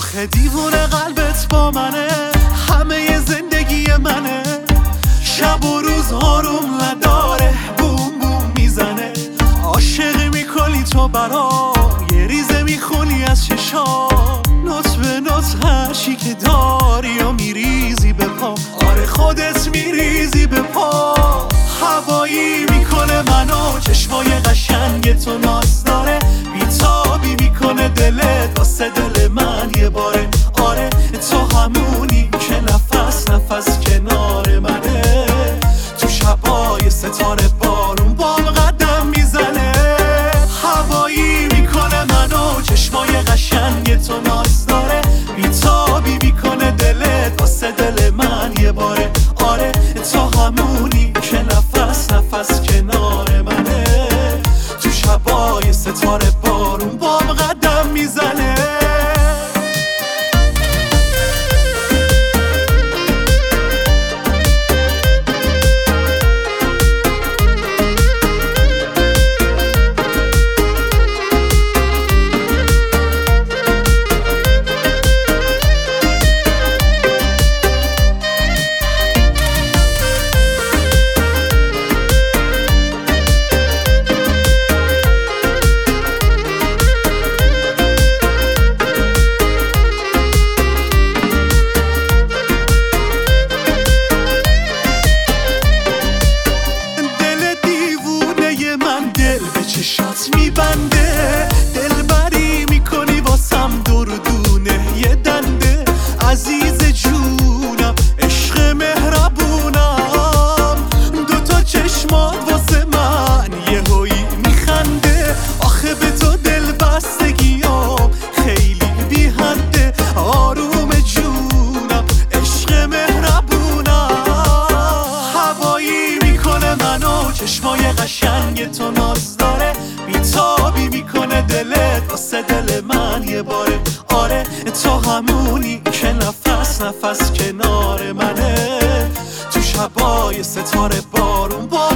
آخه دیوونه قلبت با منه، همه زندگی منه، شب و روز آروم نداره، بوم بوم میزنه. عاشق میکنی تو برام، یه ریزه میخونی از چشام، نوت به نوت هرچی که داری و میریزی به پا. آره خودت میریزی به پا. هوایی میکنه منو، چشمای قشنگ تو ناز داره، بیتابی میکنه دلت واسه دل من یه باره. آره تو همونی که نفس نفس کنار منه، تو شبای ستاره بارون بام قدم میزنه. هوایی میکنه منو، چشمای قشنگ تو ناز داره، بیتابی میکنه دلت واسه دل من یه باره. آره تو همونی که نفس نفس کنار منه، تو شبای ستاره بارون بام قدم میزنه. چشات میبنده، دلبری میکنی واسم دردونه یه دنده. عزیز جونم، عشق مهربونم، دوتا چشمات واسه من یه هویی میخنده. آخه به تو دل بستگیام خیلی بی حده. آروم جونم، عشق مهربونم، هوایی میکنه منو، چشمای قشنگ تو ناز داره، بیتابی میکنه دلت واسه دل من یه باره. آره تو همونی که نفس نفس کنار منه، تو شبای ستاره بارون